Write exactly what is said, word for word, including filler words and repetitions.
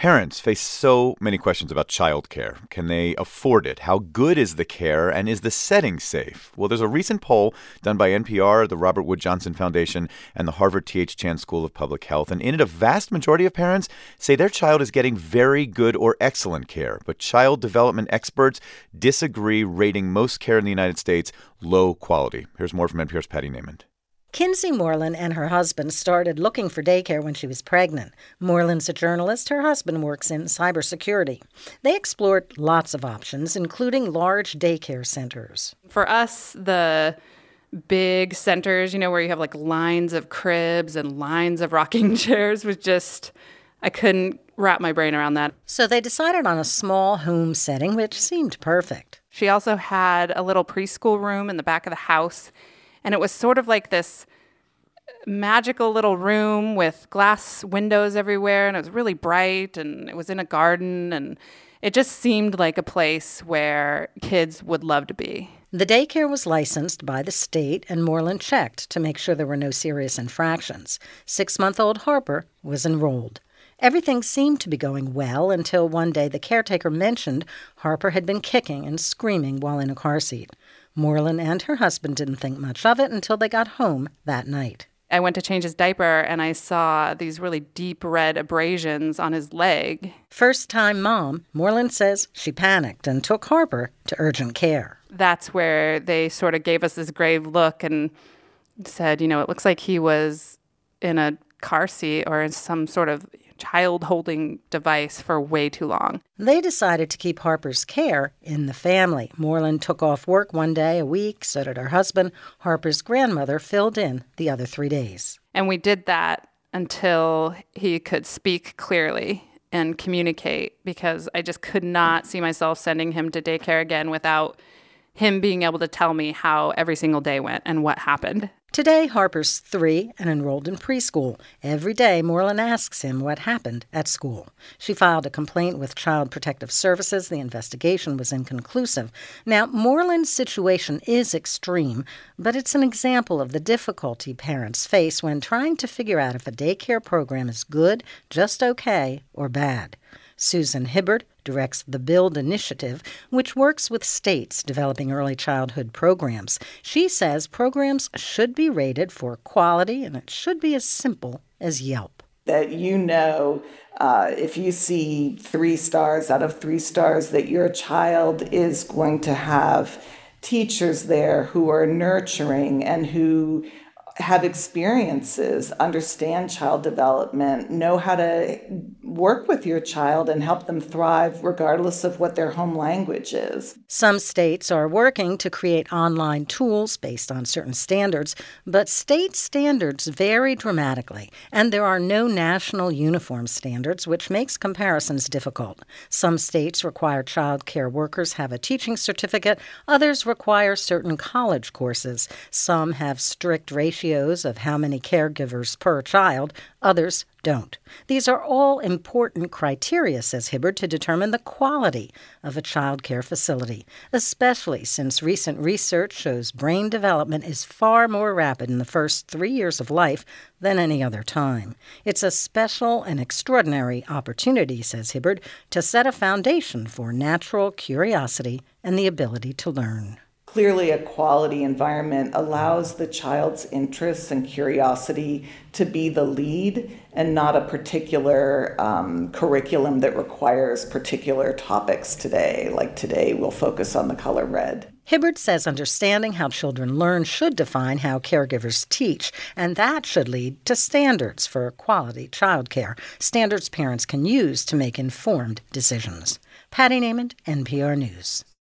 Parents face so many questions about childcare. Can they afford it? How good is the care? And is the setting safe? Well, there's a recent poll done by N P R, the Robert Wood Johnson Foundation, and the Harvard T H Chan School of Public Health. And in it, a vast majority of parents say their child is getting very good or excellent care. But child development experts disagree, rating most care in the United States low quality. Here's more from N P R's Patty Naiman. Kinsey Moreland and her husband started looking for daycare when she was pregnant. Moreland's a journalist. Her husband works in cybersecurity. They explored lots of options, including large daycare centers. For us, the big centers, you know, where you have like lines of cribs and lines of rocking chairs was just, I couldn't wrap my brain around that. So they decided on a small home setting, which seemed perfect. She also had a little preschool room in the back of the house. And it was sort of like this magical little room with glass windows everywhere, and it was really bright, and it was in a garden, and it just seemed like a place where kids would love to be. The daycare was licensed by the state, and Moreland checked to make sure there were no serious infractions. Six-month-old Harper was enrolled. Everything seemed to be going well until one day the caretaker mentioned Harper had been kicking and screaming while in a car seat. Moreland and her husband didn't think much of it until they got home that night. I went to change his diaper, and I saw these really deep red abrasions on his leg. First-time mom, Moreland says she panicked and took Harper to urgent care. That's where they sort of gave us this grave look and said, you know, it looks like he was in a car seat or in some sort of child-holding device for way too long. They decided to keep Harper's care in the family. Moreland took off work one day a week, so did her husband. Harper's grandmother filled in the other three days. And we did that until he could speak clearly and communicate, because I just could not see myself sending him to daycare again without him being able to tell me how every single day went and what happened. Today, Harper's three and enrolled in preschool. Every day, Moreland asks him what happened at school. She filed a complaint with Child Protective Services. The investigation was inconclusive. Now, Moreland's situation is extreme, but it's an example of the difficulty parents face when trying to figure out if a daycare program is good, just okay, or bad. Susan Hibbard directs the BUILD initiative, which works with states developing early childhood programs. She says programs should be rated for quality, and it should be as simple as Yelp. That you know, uh, if you see three stars out of three stars, that your child is going to have teachers there who are nurturing and who have experiences, understand child development, know how to work with your child and help them thrive regardless of what their home language is. Some states are working to create online tools based on certain standards, but state standards vary dramatically, and there are no national uniform standards, which makes comparisons difficult. Some states require child care workers have a teaching certificate. Others require certain college courses. Some have strict ratios of how many caregivers per child. Others don't. These are all important criteria, says Hibbard, to determine the quality of a child care facility, especially since recent research shows brain development is far more rapid in the first three years of life than any other time. It's a special and extraordinary opportunity, says Hibbard, to set a foundation for natural curiosity and the ability to learn. Clearly, a quality environment allows the child's interests and curiosity to be the lead and not a particular um, curriculum that requires particular topics today. Like today, we'll focus on the color red. Hibbard says understanding how children learn should define how caregivers teach, and that should lead to standards for quality childcare, standards parents can use to make informed decisions. Patty Naiman, N P R News.